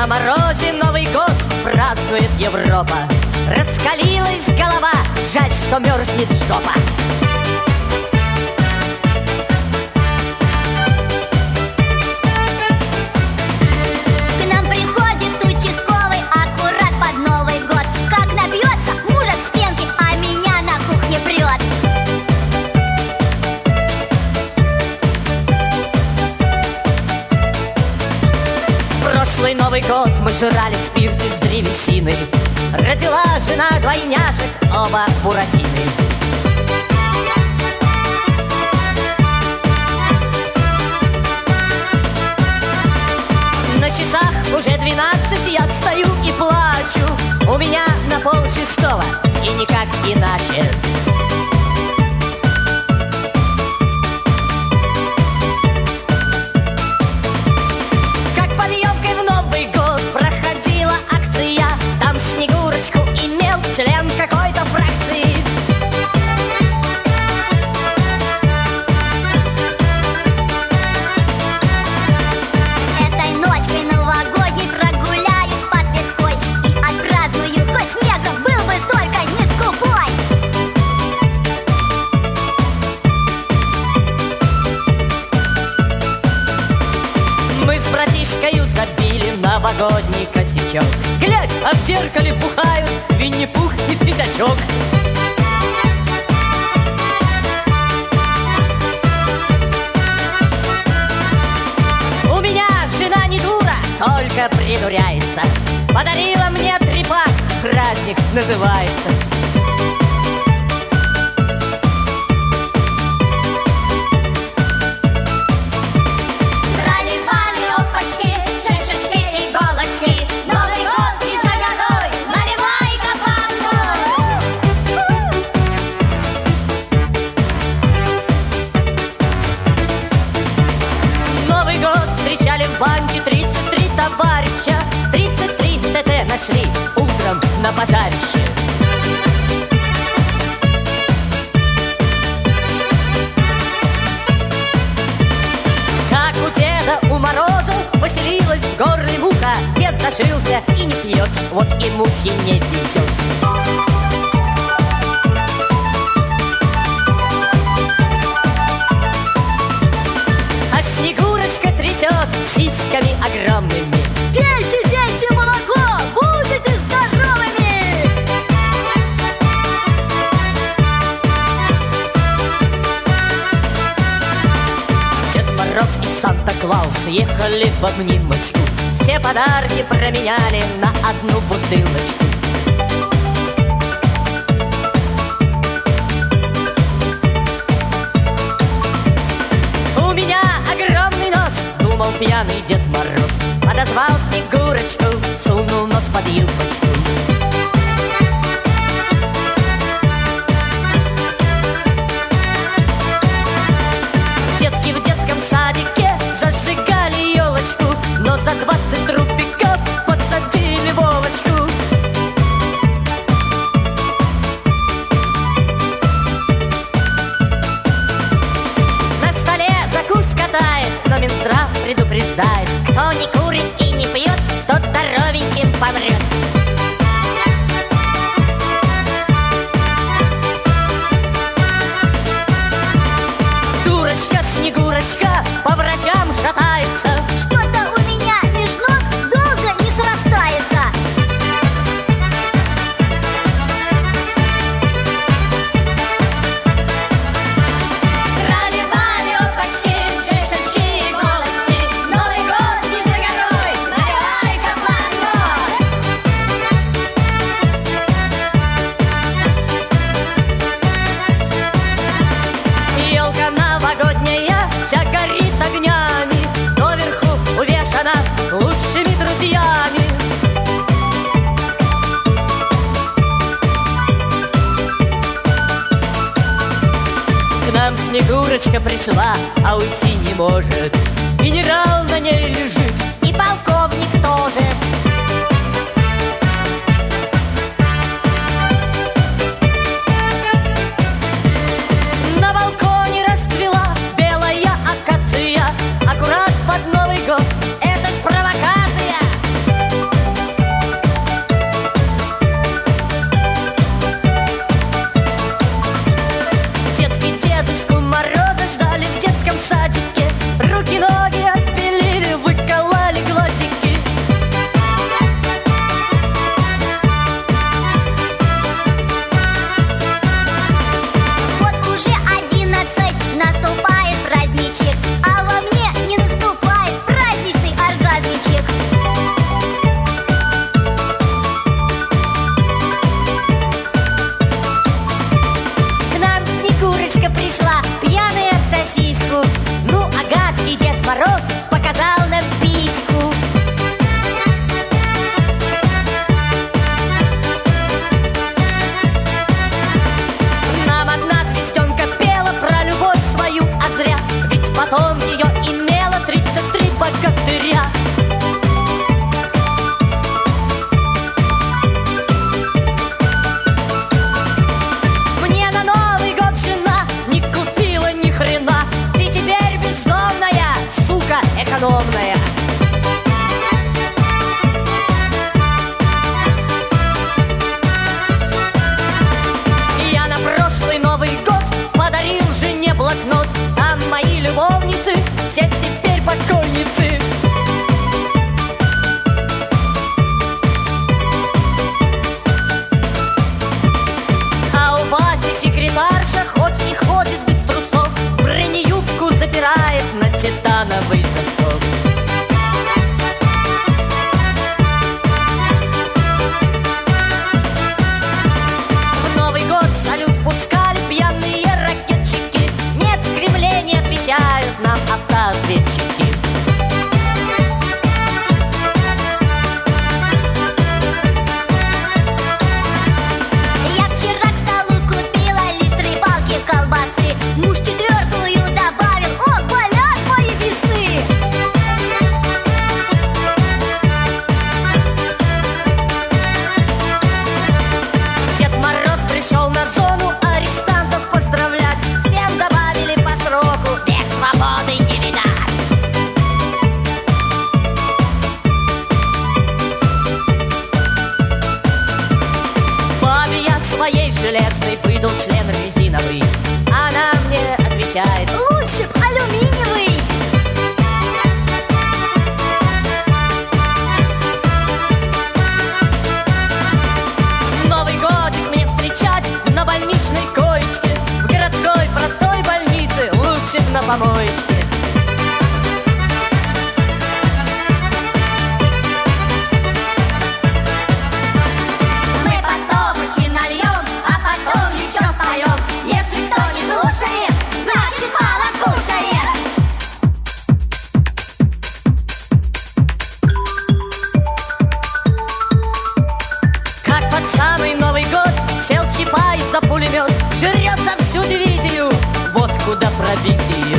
морозе Новый год празднует Европа. Раскалилась голова, жаль, что мерзнет жопа. К нам приходит участковый аккурат под Новый год. Как набьется мужик в стенки, а меня на кухне прет. Прошлый Новый год мы жрали спирт из древесины. Родила жена двойняшек, оба буратины. На часах уже 12, я стою и плачу. У меня на 5:30, и никак иначе. Как под елкой в Новый год проходила акция. Там Снегурочку имел член какой-то фракции. Этой ночкой новогодней прогуляюсь под Тверской и отпраздную, хоть снегом был бы только не скупой. Мы с братишкою забили новогодний косячок. Глядь, а в зеркале бухают Винни-Пух и Пятачок. У меня жена не дура, только придуряется. Подарила мне трепак, праздник называется. Трали-пали, опачки, шишечки, иголочки. Новый год не за горой, наливай-ка Новый год встречали в банке 33 товарища. 33 ТТ нашли утром на пожарище. Как у деда у Мороза поселилась в горле муха. Дед зашился и не пьет, вот и мухи не везет. А Снегурочка трясет сиськами огромными. Пейте, дети, молоко, будете здоровыми! Дед Мороз и Санта-Клаус ехали в обнимочку. Все подарки променяли на одну бутылочку. У меня огромный нос, думал пьяный Дед Мороз. Подозвал Снегурочку, сунул нос под юбочку. Детки в детском садике зажигали елочку, но за 20 рубиков подсадили Вовочку. На столе закуска тает, но Минздрав предупреждает: кто не курит и не пьет, тот здоровеньким помрет. Дурочка Снегурочка по врачам шатается. Что-то у меня меж ног долго не срастается. Трали-вали, опачки, шишечки, иголочки. Новый год не за горой, наливай-ка Елка новогодняя вся горит огнями, доверху увешана лучшими друзьями. К нам Снегурочка пришла, а уйти не может. Генерал на ней лежит, и полковник тоже. На балконе расцвела белая акация. Аккурат под Новый год, это ж провокация. автоответчики. Я вчера к столу купила лишь 3 палки колбасы. Муж 4-ю добавил, о, болят мои весы. Дед Мороз пришел на зону арестантов поздравлять. Всем добавили по сроку, век свободы не видать. Бабе я своей железной выдал член резиновый. Она мне отвечает: Лучше б алюминиевый. Новый годик мне встречать на больничной коечке. В городской простой больнице лучше б на помоечке. Мы по стопочке нальем, а потом еще споем. Если кто не слушает, значит мало кушает. Как под самый Новый год сел Чапай за пулемет, жрет за всю дивизию водку до пробитию.